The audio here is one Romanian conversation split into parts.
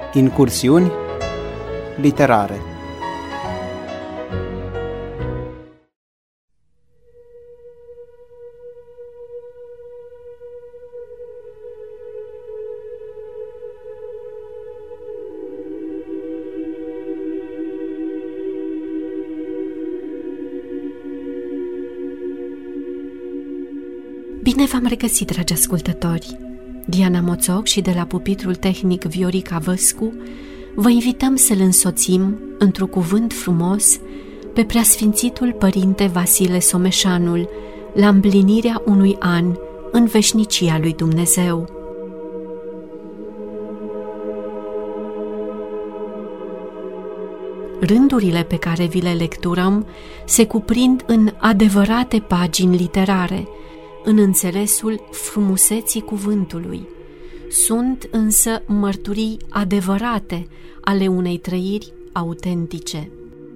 Incursiuni literare. Bine v-am regăsit, dragi ascultători! Diana Moțoc și de la pupitrul tehnic Viorica Văscu vă invităm să-l însoțim într-un cuvânt frumos pe Preasfințitul Părinte Vasile Someșanul la împlinirea unui an în veșnicia lui Dumnezeu. Rândurile pe care vi le lecturăm se cuprind în adevărate pagini literare, în înțelesul frumuseții cuvântului. Sunt însă mărturii adevărate ale unei trăiri autentice.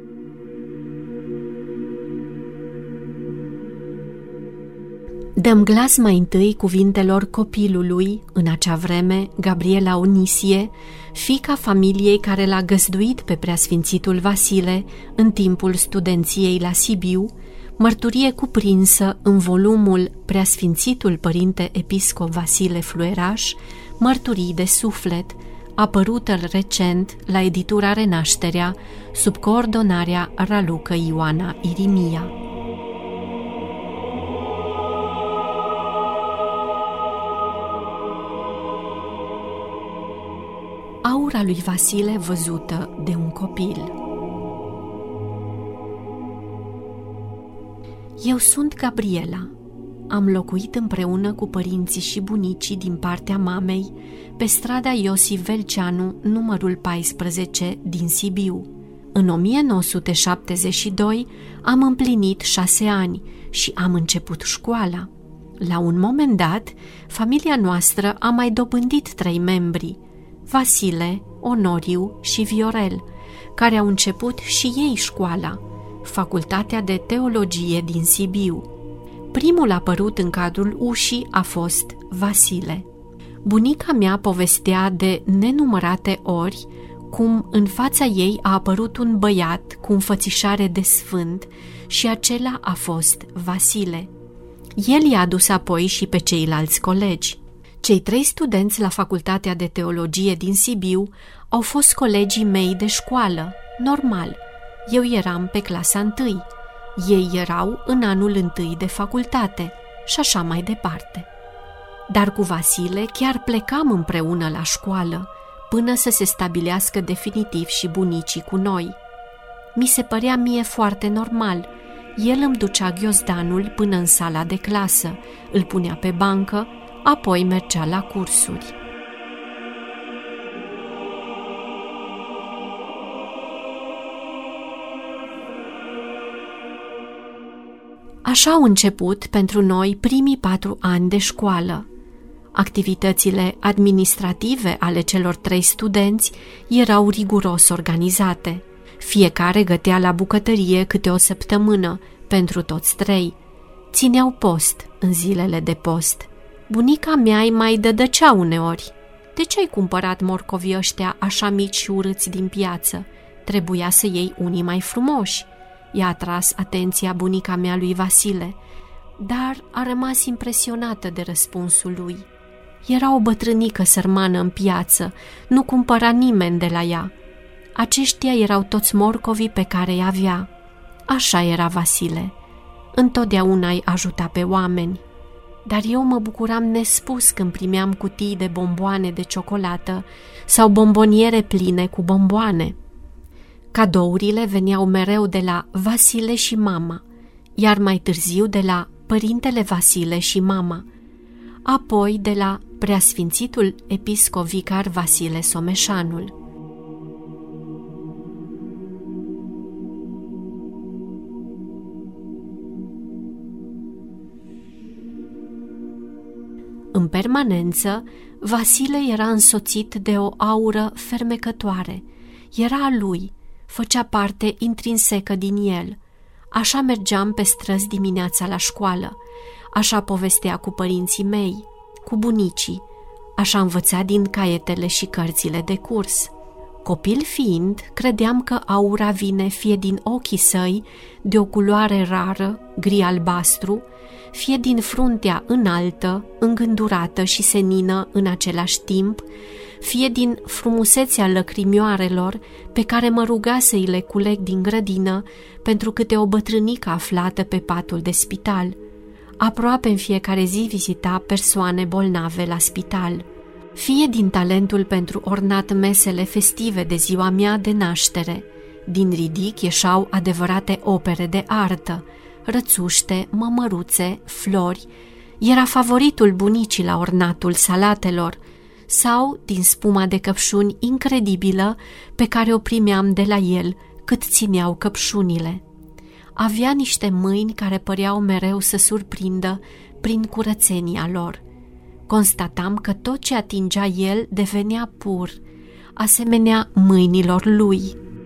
Dăm glas mai întâi cuvintelor copilului, în acea vreme Gabriela Onisie, fiica familiei care l-a găzduit pe Preasfințitul Vasile în timpul studenției la Sibiu, mărturie cuprinsă în volumul Preasfințitul Părinte Episcop Vasile Flueraș, Mărturii de suflet, apărută recent la editura Renașterea, sub coordonarea Ralucă Ioana Irimia. Aura lui Vasile văzută de un copil. Eu sunt Gabriela. Am locuit împreună cu părinții și bunicii din partea mamei pe strada Iosif Velceanu, numărul 14 din Sibiu. În 1972 am împlinit 6 ani și am început școala. La un moment dat, familia noastră a mai dobândit 3 membri, Vasile, Onoriu și Viorel, care au început și ei școala, Facultatea de Teologie din Sibiu. Primul apărut în cadrul ușii a fost Vasile. Bunica mea povestea de nenumărate ori cum în fața ei a apărut un băiat cu înfățișare de sfânt și acela a fost Vasile. El i-a adus apoi și pe ceilalți colegi. Cei 3 studenți la Facultatea de Teologie din Sibiu au fost colegii mei de școală, normal. Eu eram pe clasa 1, ei erau în anul 1 de facultate și așa mai departe. Dar cu Vasile chiar plecam împreună la școală, până să se stabilească definitiv și bunicii cu noi. Mi se părea mie foarte normal. El îmi ducea ghiozdanul până în sala de clasă, îl punea pe bancă, apoi mergea la cursuri. Așa au început pentru noi primii 4 ani de școală. Activitățile administrative ale celor 3 studenți erau riguros organizate. Fiecare gătea la bucătărie câte o săptămână pentru toți 3. Țineau post în zilele de post. Bunica mea îi mai dădăcea uneori. De ce ai cumpărat morcovii ăștia așa mici și urâți din piață? Trebuia să iei unii mai frumoși. I-a atras atenția bunica mea lui Vasile, dar a rămas impresionată de răspunsul lui. Era o bătrânică sărmană în piață, nu cumpăra nimeni de la ea. Aceștia erau toți morcovii pe care îi avea. Așa era Vasile. Întotdeauna îi ajuta pe oameni. Dar eu mă bucuram nespus când primeam cutii de bomboane de ciocolată sau bomboniere pline cu bomboane. Cadourile veneau mereu de la Vasile și mama, iar mai târziu de la Părintele Vasile și mama, apoi de la Preasfințitul Episcop Vicar Vasile Someșanul. În permanență, Vasile era însoțit de o aură fermecătoare. Era a lui, făcea parte intrinsecă din el. Așa mergeam pe străzi dimineața la școală, așa povestea cu părinții mei, cu bunicii, așa învăța din caietele și cărțile de curs. Copil fiind, credeam că aura vine fie din ochii săi, de o culoare rară, gri-albastru, fie din fruntea înaltă, îngândurată și senină în același timp, fie din frumusețea lăcrimioarelor pe care mă ruga să-i le culeg din grădină pentru câte o bătrânică aflată pe patul de spital. Aproape în fiecare zi vizita persoane bolnave la spital. Fie din talentul pentru ornat mesele festive de ziua mea de naștere. Din ridic ieșau adevărate opere de artă, rățuște, mămăruțe, flori. Era favoritul bunicii la ornatul salatelor, sau din spuma de căpșuni incredibilă pe care o primeam de la el cât țineau căpșunile. Avea niște mâini care păreau mereu să surprindă prin curățenia lor. Constatam că tot ce atingea el devenea pur, asemenea mâinilor lui.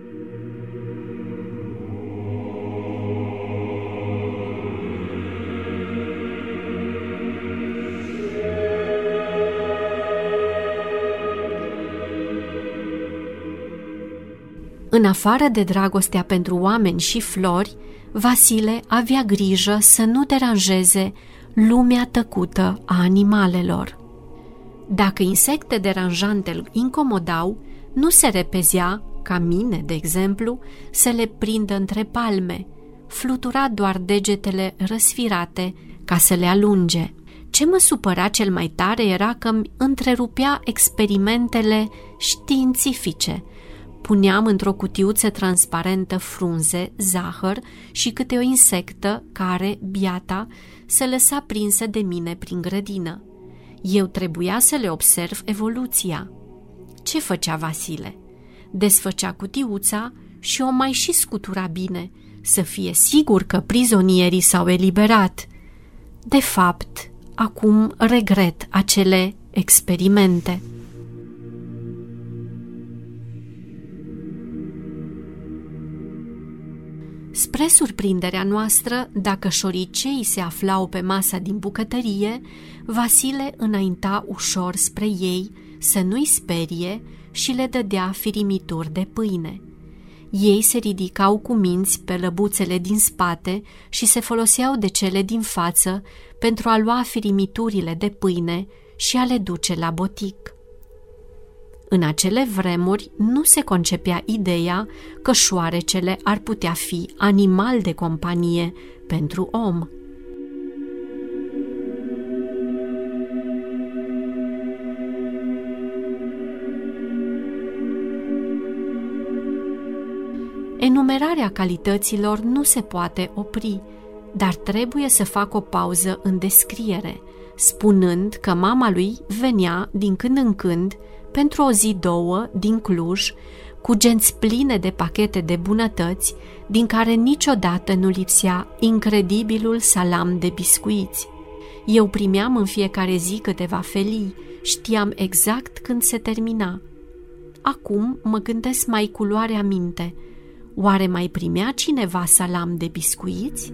În afară de dragostea pentru oameni și flori, Vasile avea grijă să nu deranjeze lumea tăcută a animalelor. Dacă insecte deranjante îl incomodau, nu se repezea, ca mine, de exemplu, să le prindă între palme, flutura doar degetele răsfirate ca să le alunge. Ce mă supăra cel mai tare era că îmi întrerupea experimentele științifice. Puneam într-o cutiuță transparentă frunze, zahăr și câte o insectă care, biata, se lăsa prinsă de mine prin grădină. Eu trebuia să le observ evoluția. Ce făcea Vasile? Desfăcea cutiuța și o mai și scutura bine, să fie sigur că prizonierii s-au eliberat. De fapt, acum regret acele experimente. Spre surprinderea noastră, dacă șoriceii se aflau pe masa din bucătărie, Vasile înainta ușor spre ei să nu-i sperie și le dădea firimituri de pâine. Ei se ridicau cu minți pe lăbuțele din spate și se foloseau de cele din față pentru a lua firimiturile de pâine și a le duce la botic. În acele vremuri nu se concepea ideea că șoarecele ar putea fi animal de companie pentru om. Enumerarea calităților nu se poate opri, dar trebuie să fac o pauză în descriere, spunând că mama lui venea din când în când pentru o zi, două, din Cluj, cu genți pline de pachete de bunătăți, din care niciodată nu lipsea incredibilul salam de biscuiți. Eu primeam în fiecare zi câteva felii, știam exact când se termina. Acum mă gândesc mai cu luarea minte. Oare mai primea cineva salam de biscuiți?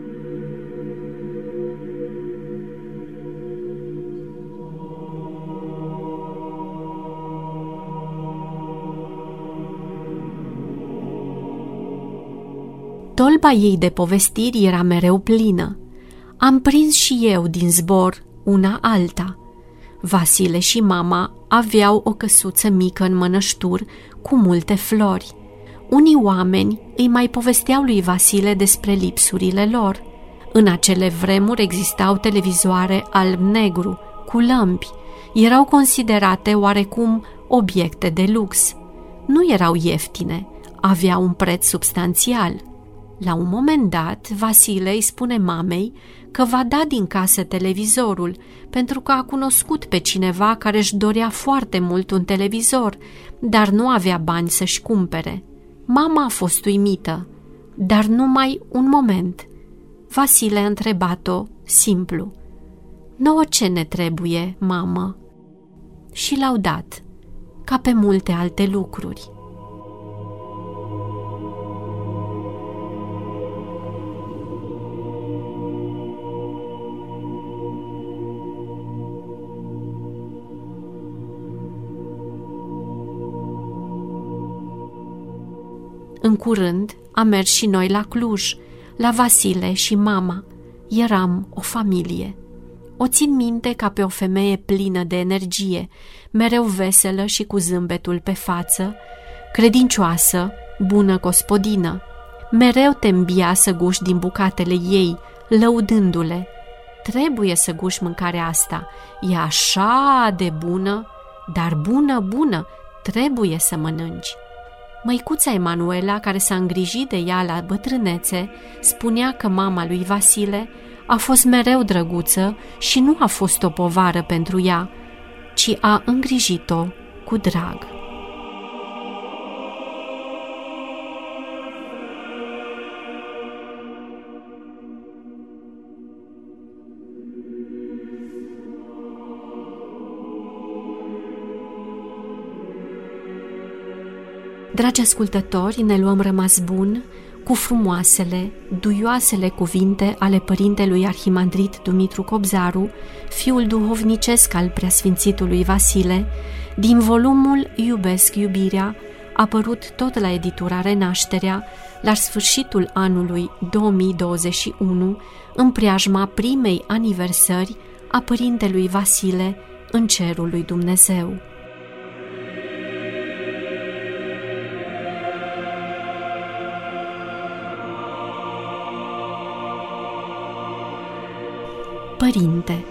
Tolba ei de povestiri era mereu plină. Am prins și eu din zbor una alta. Vasile și mama aveau o căsuță mică în mănăștur cu multe flori. Unii oameni îi mai povesteau lui Vasile despre lipsurile lor. În acele vremuri existau televizoare alb-negru, cu lămpi. Erau considerate oarecum obiecte de lux. Nu erau ieftine, aveau un preț substanțial. La un moment dat, Vasile îi spune mamei că va da din casă televizorul, pentru că a cunoscut pe cineva care își dorea foarte mult un televizor, dar nu avea bani să-și cumpere. Mama a fost uimită, dar numai un moment. Vasile a întrebat-o simplu: "Nouă ce ne trebuie, mamă?" Și l-au dat, ca pe multe alte lucruri. În curând am mers și noi la Cluj, la Vasile și mama. Eram o familie. O țin minte ca pe o femeie plină de energie, mereu veselă și cu zâmbetul pe față, credincioasă, bună gospodină. Mereu te îmbia să guși din bucatele ei, lăudându-le. Trebuie să guși mâncarea asta, e așa de bună, dar bună, trebuie să mănânci. Măicuța Emanuela, care s-a îngrijit de ea la bătrânețe, spunea că mama lui Vasile a fost mereu drăguță și nu a fost o povară pentru ea, ci a îngrijit-o cu drag. Dragi ascultători, ne luăm rămas bun cu frumoasele, duioasele cuvinte ale părintelui arhimandrit Dumitru Cobzaru, fiul duhovnicesc al preasfințitului Vasile, din volumul Iubesc iubirea, apărut tot la editura Renașterea, la sfârșitul anului 2021, în preajma primei aniversări a părintelui Vasile în cerul lui Dumnezeu. Părinte,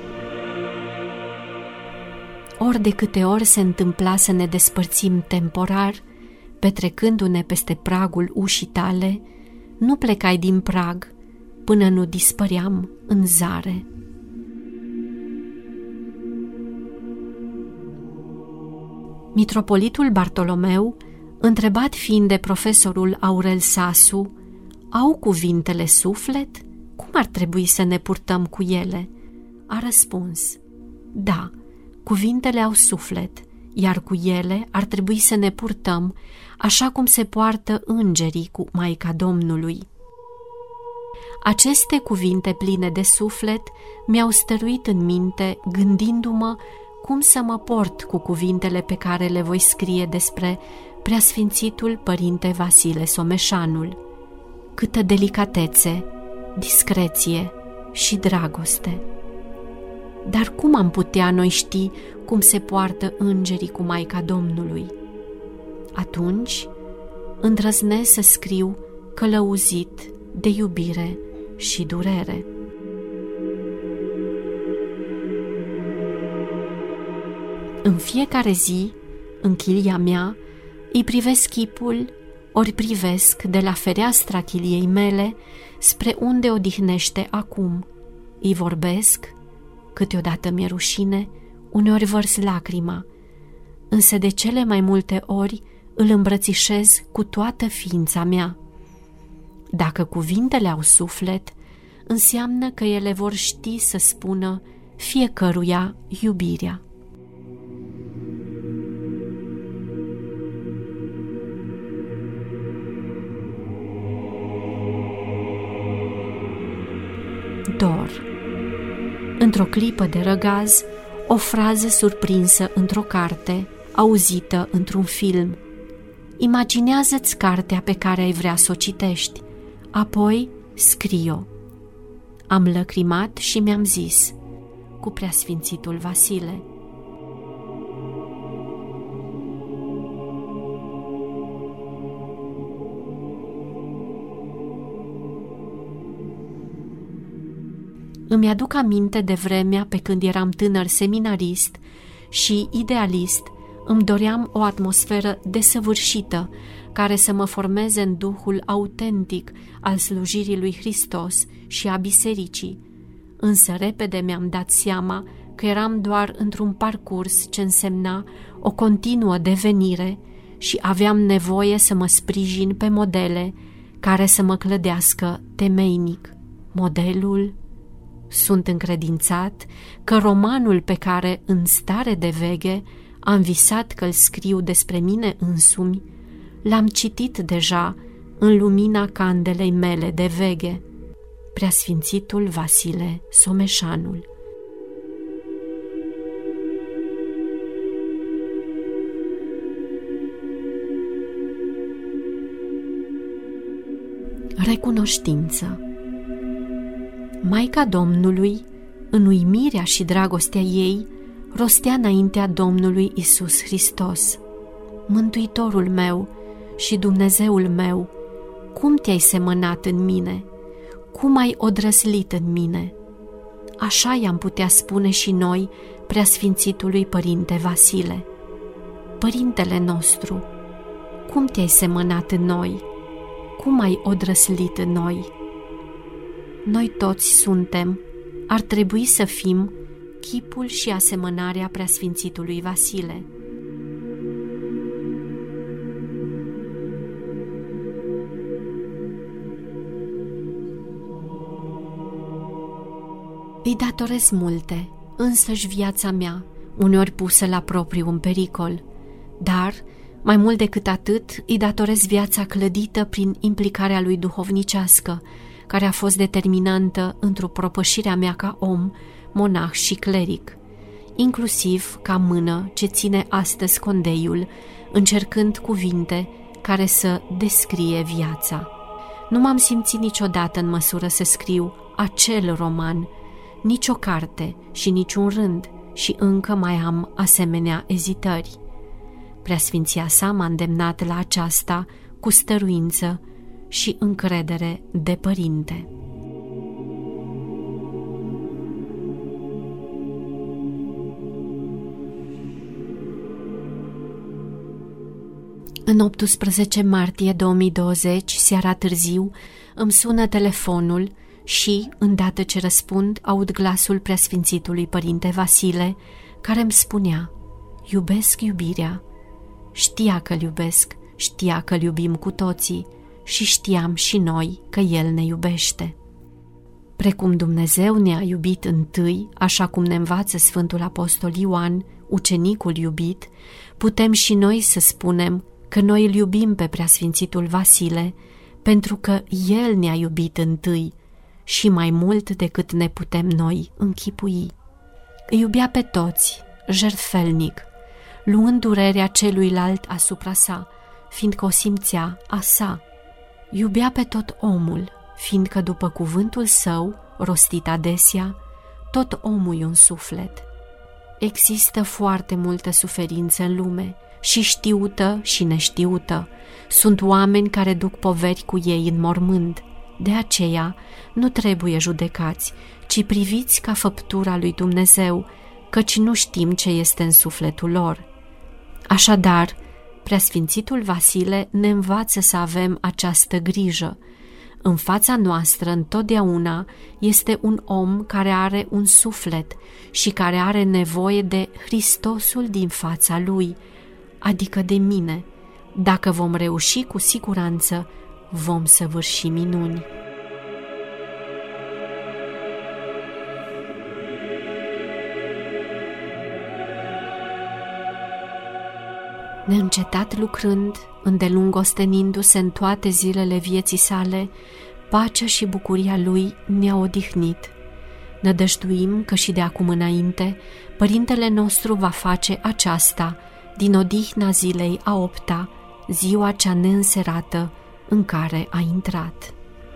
ori de câte ori se întâmpla să ne despărțim temporar, petrecându-ne peste pragul ușii tale, nu plecai din prag până nu dispăream în zare. Mitropolitul Bartolomeu, întrebat fiind de profesorul Aurel Sasu, au cuvintele suflet? Cum ar trebui să ne purtăm cu ele? A răspuns, da, cuvintele au suflet, iar cu ele ar trebui să ne purtăm așa cum se poartă îngerii cu Maica Domnului. Aceste cuvinte pline de suflet mi-au stăruit în minte, gândindu-mă cum să mă port cu cuvintele pe care le voi scrie despre preasfințitul Părinte Vasile Someșanul. Câtă delicatețe, discreție și dragoste! Dar cum am putea noi ști cum se poartă îngerii cu Maica Domnului? Atunci îndrăznesc să scriu călăuzit de iubire și durere. În fiecare zi, în chilia mea, îi privesc chipul, ori privesc de la fereastra chiliei mele spre unde odihnește acum. Îi vorbesc, câteodată mi-e rușine, uneori vărs lacrima, însă de cele mai multe ori îl îmbrățișez cu toată ființa mea. Dacă cuvintele au suflet, înseamnă că ele vor ști să spună fiecăruia iubirea. Dor. Într-o clipă de răgaz, o frază surprinsă într-o carte, auzită într-un film. Imaginează-ți cartea pe care ai vrea să o citești, apoi scrie-o. Am lăcrimat și mi-am zis, cu preasfințitul Vasile. Îmi aduc aminte de vremea pe când eram tânăr seminarist și idealist, îmi doream o atmosferă desăvârșită care să mă formeze în duhul autentic al slujirii lui Hristos și a bisericii. Însă repede mi-am dat seama că eram doar într-un parcurs ce însemna o continuă devenire și aveam nevoie să mă sprijin pe modele care să mă clădească temeinic. Modelul? Sunt încredințat că romanul pe care, în stare de veche, am visat că-l scriu despre mine însumi, l-am citit deja în lumina candelei mele de veche, Preasfințitul Vasile Someșanul. Recunoștință. Maica Domnului, în uimirea și dragostea ei, rostea înaintea Domnului Iisus Hristos: Mântuitorul meu și Dumnezeul meu, cum te-ai semănat în mine, cum ai odrăslit în mine. Așa i-am putea spune și noi Preasfințitului Părinte Vasile: Părintele nostru, cum te-ai semănat în noi, cum ai odrăslit în noi. Noi toți suntem, ar trebui să fim, chipul și asemănarea Preasfințitului Vasile. Îi datorez multe, însăși viața mea, uneori pusă la propriu în pericol, dar, mai mult decât atât, îi datorez viața clădită prin implicarea lui duhovnicească, care a fost determinantă într-o propășirea mea ca om, monah și cleric, inclusiv ca mână ce ține astăzi condeiul, încercând cuvinte care să descrie viața. Nu m-am simțit niciodată în măsură să scriu acel roman, nici o carte și niciun rând, și încă mai am asemenea ezitări. Preasfinția sa m-a îndemnat la aceasta cu stăruință și încredere de părinte. În 18 martie 2020, seara târziu, îmi sună telefonul și, îndată ce răspund, aud glasul Preasfințitului Părinte Vasile, care îmi spunea: Iubesc iubirea. Știa că-l iubesc, știa că-l iubim cu toții și știam și noi că El ne iubește. Precum Dumnezeu ne-a iubit întâi, așa cum ne învață Sfântul Apostol Ioan, ucenicul iubit, putem și noi să spunem că noi îl iubim pe Preasfințitul Vasile, pentru că El ne-a iubit întâi și mai mult decât ne putem noi închipui. Îi iubea pe toți, jertfelnic, luând durerea celuilalt asupra sa, fiindcă o simțea a sa. Iubea pe tot omul, fiindcă după cuvântul său, rostit adesea, tot omul e un suflet. Există foarte multă suferință în lume, și știută și neștiută. Sunt oameni care duc poveri cu ei în mormânt. De aceea nu trebuie judecați, ci priviți ca făptura lui Dumnezeu, căci nu știm ce este în sufletul lor. Așadar, Preasfințitul Vasile ne învață să avem această grijă. În fața noastră întotdeauna este un om care are un suflet și care are nevoie de Hristosul din fața lui, adică de mine. Dacă vom reuși, cu siguranță vom săvârși minuni. Neîncetat lucrând, îndelung ostenindu-se în toate zilele vieții sale, pacea și bucuria lui ne-au odihnit. Nădăjduim că și de acum înainte Părintele nostru va face aceasta din odihna zilei a 8-a, ziua cea neînserată în care a intrat.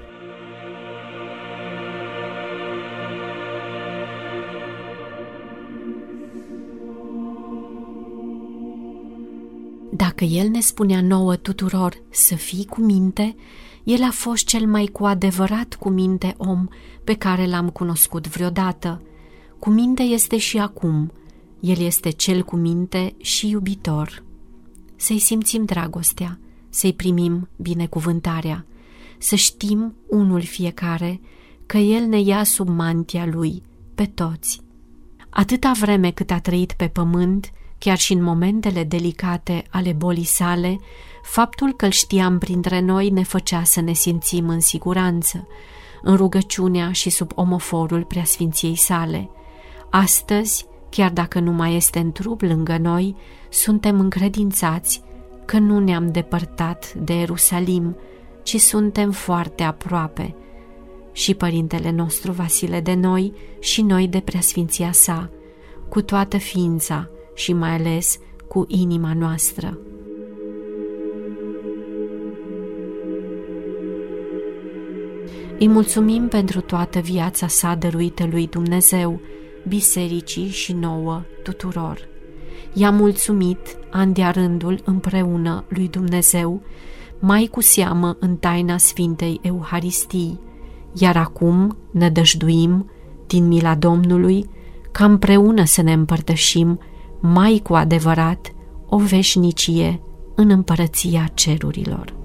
Dacă El ne spunea nouă tuturor să fii cu minte, El a fost cel mai cu adevărat cu minte om pe care l-am cunoscut vreodată. Cu minte este și acum. El este cel cu minte și iubitor. Să-i simțim dragostea, să-i primim binecuvântarea, să știm unul fiecare că El ne ia sub mantia Lui pe toți. Atâta vreme cât a trăit pe pământ, chiar și în momentele delicate ale bolii sale, faptul că îl știam printre noi ne făcea să ne simțim în siguranță, în rugăciunea și sub omoforul Preasfinției sale. Astăzi, chiar dacă nu mai este în trup lângă noi, suntem încredințați că nu ne-am depărtat de Ierusalim, ci suntem foarte aproape, și Părintele nostru Vasile de noi și noi de Preasfinția sa, cu toată ființa și mai ales cu inima noastră. Îi mulțumim pentru toată viața sa dăruită lui Dumnezeu, bisericii și nouă tuturor. I-am mulțumit an de-a rândul împreună lui Dumnezeu, mai cu seamă în taina Sfintei Euharistii, iar acum nădăjduim, din mila Domnului, ca împreună să ne împărtășim mai cu adevărat o veșnicie în împărăția cerurilor.